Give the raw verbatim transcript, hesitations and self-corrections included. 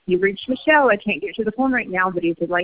"You've reached Michelle. I can't get to the phone right now." But he said, like,